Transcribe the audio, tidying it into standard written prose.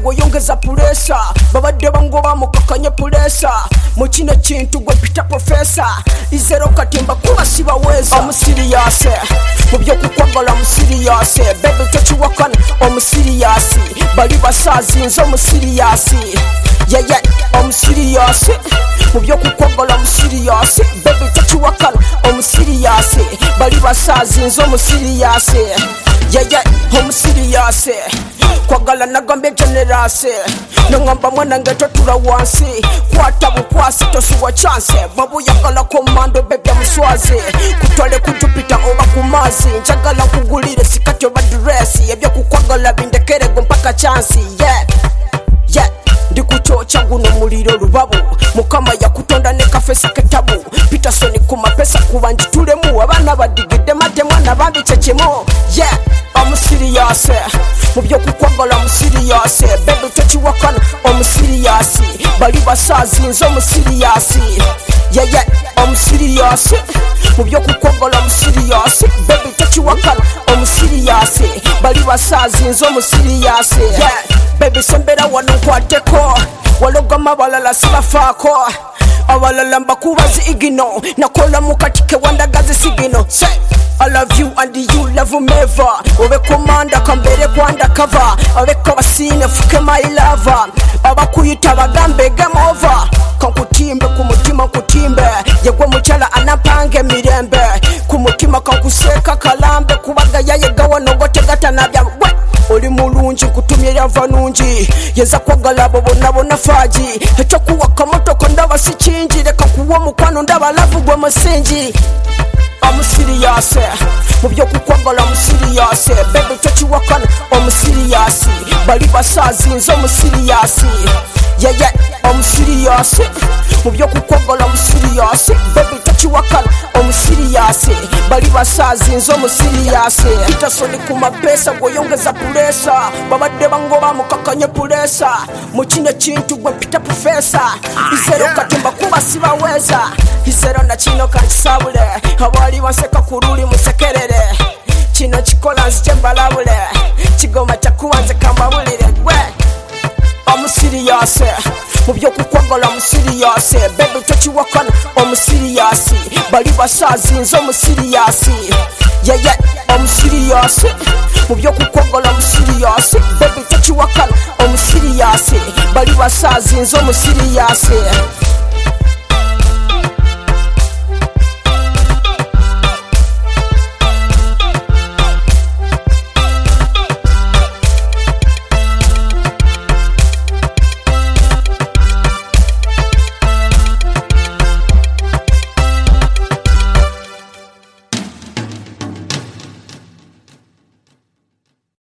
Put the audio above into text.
bw'oyongeza pulesa babadde bangoba mukakanye pulesa mu kino kintu gwe pita profesa izero katimba kuba sibaweza omusiriyase mu by'okukwagala omusiriyase bebe tokiwakana omusiriyasi bali basazinze omusiriyasi yeye omusiriyasi mu by'okukwagala omusiriyasi bebe tokiwakana omusiriyasi bali basazinze omusiriyasi yeye omusiriyasi kwagala nagambye generase nongamba mwanange totula wansi kwata bukwasi tosuwa chance babuyagala komando bebya muswazi kutwale ku Jupiter oba ku mazi njagala nkugulire sikati oba dresi ebyo kukwagala bindekerego mpaka chansi yeah ndikuchocha guno muliro lubabu mukama yakutonda ne kafesa ketabu Peterson ku mapesa kuba njitulemu abana badigidde mate mwana bambi kyekimo yeah omusiriyase mu by'okukwagala omusiriyase bebe tokiwakana omusiriyasi bali basazinze omusiriyasi yeye omusiriyasi mu by'okukwagala omusiriyasi bebe tokiwakana omusiriyasi bali basazinze omusiriyasi bebe sembera wano nkwateko walogama balala sibafaako abalala mbakubazi igino nakola mukatike wandagazi sigino say I love you and you love me ever obe komanda kambere kwanda cover abeka basine fuke my lover abakuyita bagambe game over kankutimbe ku mutima kutimbe yegwe muchala anapange mirembe ku mutima kankuseka kalambe kubaga yayegawa nogotega nabya oli mulungi kutumye yava nungi yeza kwagala bo bona faji ekyo kuwa kamoto ndaba sikinji leka kuwa mukwano ndaba lavu gwe musingi omusiriyase mu by'okukwagala omusiriyase bebe tokiwakana omusiriyasi bali basazinze omusiriyasi yeye omusiriyasi mu by'okukwagala omusiriyasi bebe tokiwakana omusiriyasi bali basazinze omusiriyasi Peterson ku mapesa bw'oyongeza pulesa babadde bangoba mukakanye pulesa mu kino kintu gwe pita profesa izero katimba kuba sibaweza izero na kino kantisabule abali banseka kululi musekerere kino kikola nzije mbalabule kigoma kyakubanze kambabulire gwe omusiriyase mu by'okukwagala omusiriyase bebe tokiwakana omusiriyasi bali basazinze omusiriyasi yeye omusiriyasi mu by'okukwagala omusiriyasi bebe tokiwakana omusiriyasi bali basazinze omusiriyasi